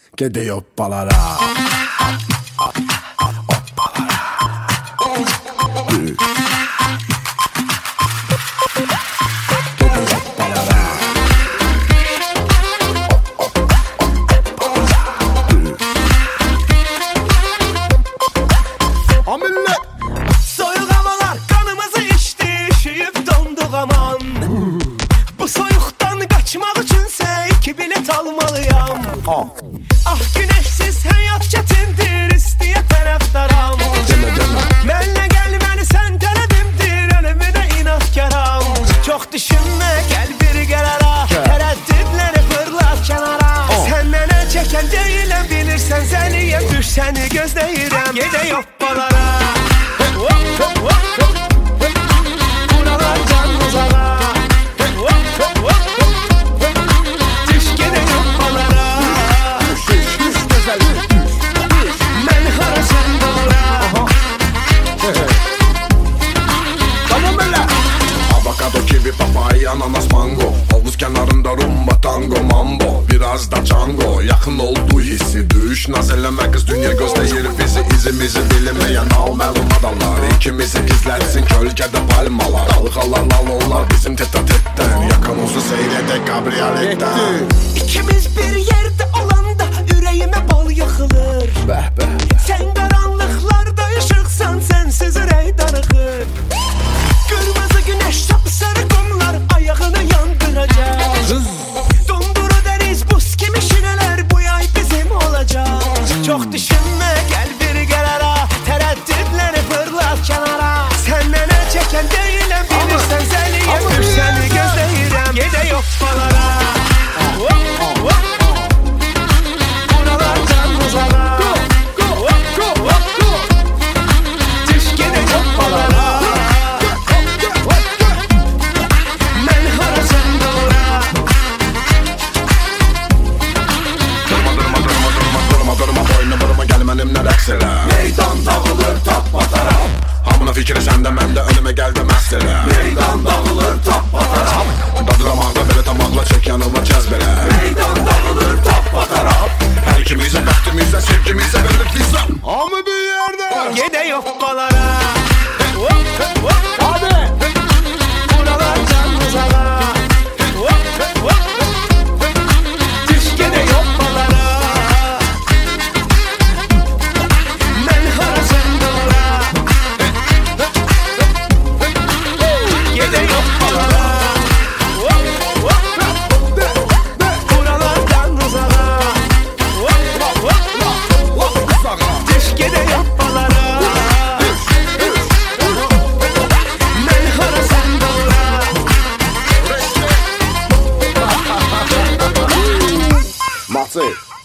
Gedək hoppalara. Soyuq havalar qanımızı içdi, üşüyüb donduq aman. Bu soyuqdan qaçmaq üçünsə 2 bilet almalıyam. Ah güneşsiz həyat çətindir, istəyə tərəfdaram. Mənlə gəlməni sən tələbimdir, ölümünə inatkaram. Çox düşünmə, gəl bir qərara, tərəddüdləri fırlat kənara. Səndən əl çəkən deyiləm, bilirsən zəliyəm, düş səni gözləyirəm. Gedək hoppalara. Buralardan uzağa. Düş gedək hoppalara. Mən hara sən bura. Avokado, kivi, papaya, ananas, mango. Havuz kenarında rumba, tango, mambo. Biraz da Django, yakın olduğu hissi. Düş naz eləmə kız, dünya gözləyir bizi. İzimizi bilinmeyen naməlum adamlar İkimizi izletsin kölgədə palmalar. Dalğalar lalollar bizim tete-tetten. Yakın olsun seyredək kabrioletdən. İkimiz bir yerde olanda ürəyimə bal yaxılır. Sən qaranlıqlarda işıqsan, sənsiz ürək darıxır. Qırmızı günəş, sapsarı qumlar ayağını yandıracaq. Donduru dəniz, buz kimi şinələr bu yay bizim olacaq. Çox düşünmə, gəl bir qərara, tərəddüdləri fırlat kənara. Səndən əl çəkən deyiləm, bilirsən zəliyəm, düş səni gözləyirəm. Gedək hoppalara. Buralardan uzağa. Düş gedək hoppalara. Mən hara sən bura. Durma boynu vurma, gel mənimlə rəqs elə. Meydan dağılır tap-batarap. Hamının fikri səndə, məndə önümə gəldi məst elə. Meydan dağılır tap-batarap. Dadıramaqda belə tamaqla çək yanıma cəzb elə. Meydan dağılır tap-batarap. Hər ikimizə, bəxtimizə, sevgimizə verib vizzam. Hamı bir yerdə. Gedək hoppalara. Hadi. Buralardan uzağa. Düş gedək hoppalara. Mən hara sən bura. Gedək hoppalara. Buralardan uzağa. Düş gedək hoppalara. Mən hara sən bura. Matı.